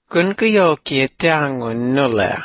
Gunkuyoki tangun nulla.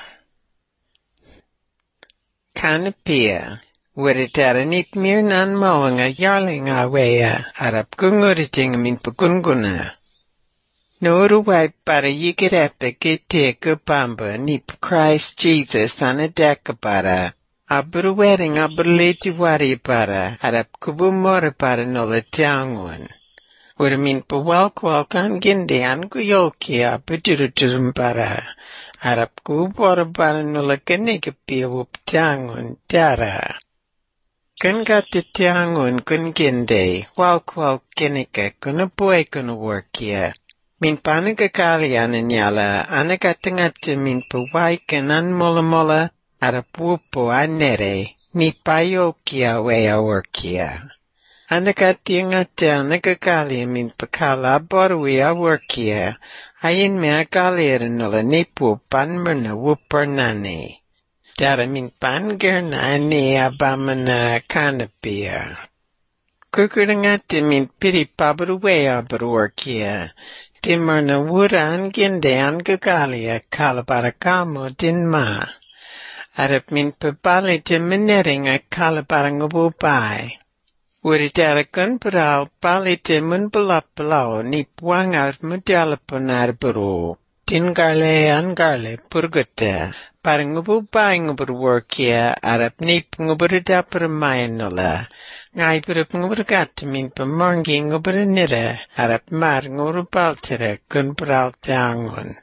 Kanapia. Wiridaranit mirnan mawanga yarlinga wea arap gunguriting min pagunguna. Noru wai para yikirepe kete kupamba nip Christ Jesus anadeka para. Abru wedding abruleti wari para arap kubumora para nola tiangun. Uramin pawalkwalkan ginde an kuyolki abuduruturum para. Arap kubora para nola kanikapi wup tiangun dara. Kun gati tiangun kun ginde walkwal kinika kun abuay kun workia. Min panagakalian nyala anagatingati min pawaikan an mola arap wupo anere ni payokia wea workia. Anagati ngati anagakali min pakala borwi a workia. Ayin me agalir nola nipu panmerna wupernani. Dara min pangerna ni abamana kanapia. Kukurangati min piri pabruwe abruorkia. Timmerna wura anginde angagalia kalabarakamo din ma. Arap min pabali timineringa kalabarangububai. Wuridara kun peral pali timun belaplau ni puangar mudalapunar buru. Tingarle angarle purgata. Parang ngububai nguburworkia arap nip nguburida permainola. Ngai berup nguburgat min pemangi nguburinira arap mar nguburbaltira kun peral tangun.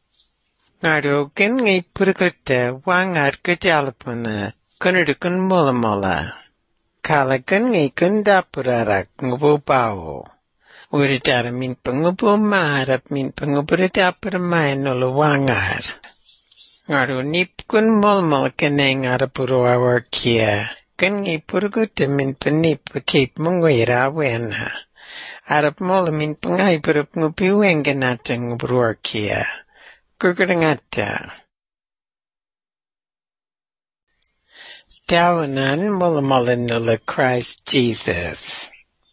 Ngaro kin ngai purgata wangar kejalapuna kunudukun mola. Kala kun ngai kun dapurarak ngububao. Uridara min pengubuma arap min penguburida permainola wangar. Ngaro nip kun molmol keneng arapuro awarkia. Kun ngi purguta min penip kip mungwira wena. Arap mola min pengai berup ngupiwenganata ngubruarkia. Gurgurangata. Tawanan mola nula Christ Jesus.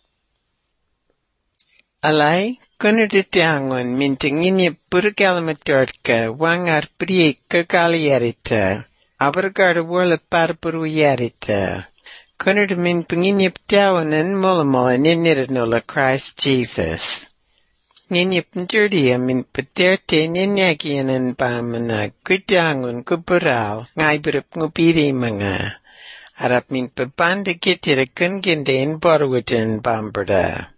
Alay? Kunuditiangun mintinginye purgalamatorka wangar priek kagalierita. Abargada wala parpuruyerita. Kunud min pinginye ptawanan molamola niniranola Christ Jesus. Ninye pndirdia min paterte ninyagianan pamana kudangun kubural ngaiberup ngupiri mga. Arap min pabanda gitira kungindain borwudan bamberda.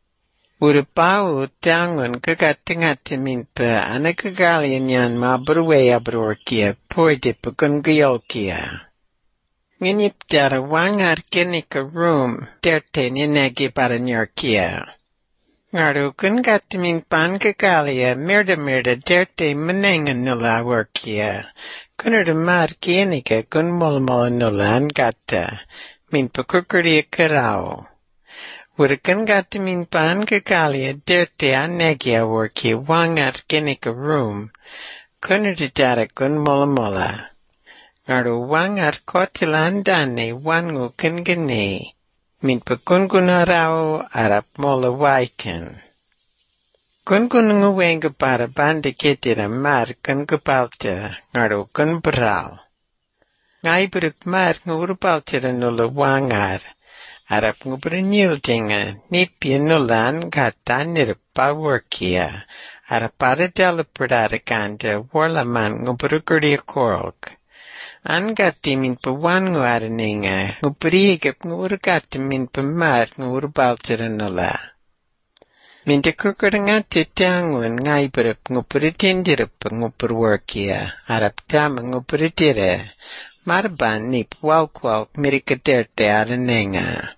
Urupau tangun kagatingati minpa anakagalian yan maburwe abrorkia poide pagungayolkia. Nginip dara wangar kinika room derte ninagi paranyarkia. Ngaru kungati minpan kagalia mirda derte menengan nula workia. Kunurda mar kinika kun molmola nula angata minpa kukurdia karao. Wurakan gati min pan kagalia derte anegia worki wangar kinika room. Kunudidara kun mola. Ngaru wangar kotilandane wangu kun gane. Min pakungunarao arap mola waiken. Kungununguwenga para banda kitira mar kun gupalta. Ngaru kun bral. Ngaiburup mar ngurupaltira nula wangar. Arap ngubrinyildinga nipia nulan gata nirpa workia. Arap aradala pradakanda warlaman ngubruguria korok. Angati min pawan nguaraninga ngubrigap ngurgati min pamar ngurbaltira nula. Min de kukurangati tangun ngaiburup ngubritindirap ngubrworkia. Arap tama ngubritira. Marban nip walkwalk mirikaderte araninga.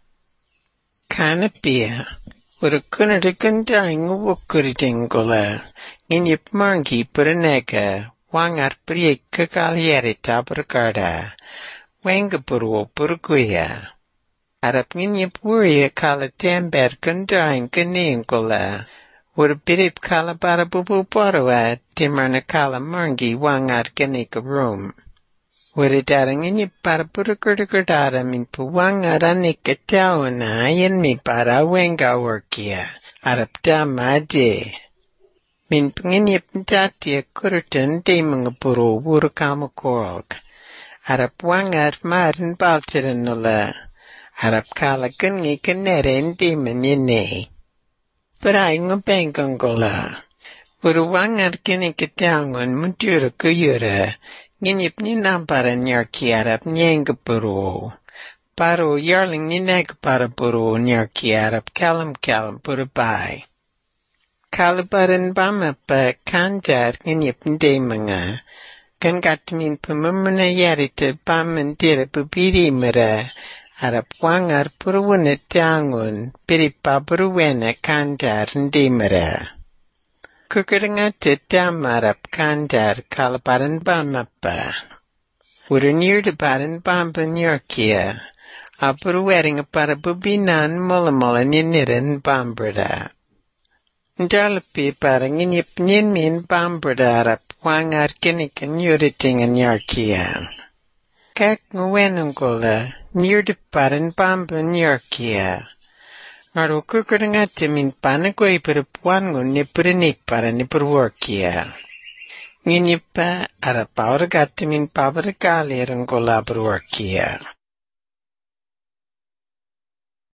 Kanapia, urakunadakundang wukuritingula, nginyip mangi puranega, wangar priek kakalieri tabragarda, wengapuru purguya. Arap nginyip wuria kalatember kundang kaningula, urabirip kalabara bububarwa, timarna kalamangi wangar kanika room. Wiridarang inyo para purugurugurdara min puwangara ni katawana ayan mi para wenga workia. Arap damade. Min pngin datia kurten de mga puro wurkamakorog. Arap wangar marin baltirin nula. Arap kala kungi kaneren de manine. Berai ngubengongola. Wuru wangar kini ketiangon muntura kuyura. Ginip ni namparan yarki arap nyenga puro. Paro yarling ni neg para puro nyarki arap kalam puro bai. Kalabaran bama pa kanjar ginip de mga. Kan gatmin pumumuna yarita baman dira pupiri mara. Arap wangar puro wuna tiangon. Piri paburu wena kanjar de mara. Kukurangata damarap kanjar kalabaran bama pa. Wuru nirdabaran bamba nyarkia. Apuru wedding para bubinan mola niniran bambrada. Ndalapi para nginip ninmin bambrada arap wangar kinikan yuritingan yarkia. Kak nguwenungola nirdabaran bamba nyarkia. Ngaro kukurangata min panagoy para puangon ni purinik para ni perworkia. Nginipa arap auragata min pabaragalir ang gola perworkia.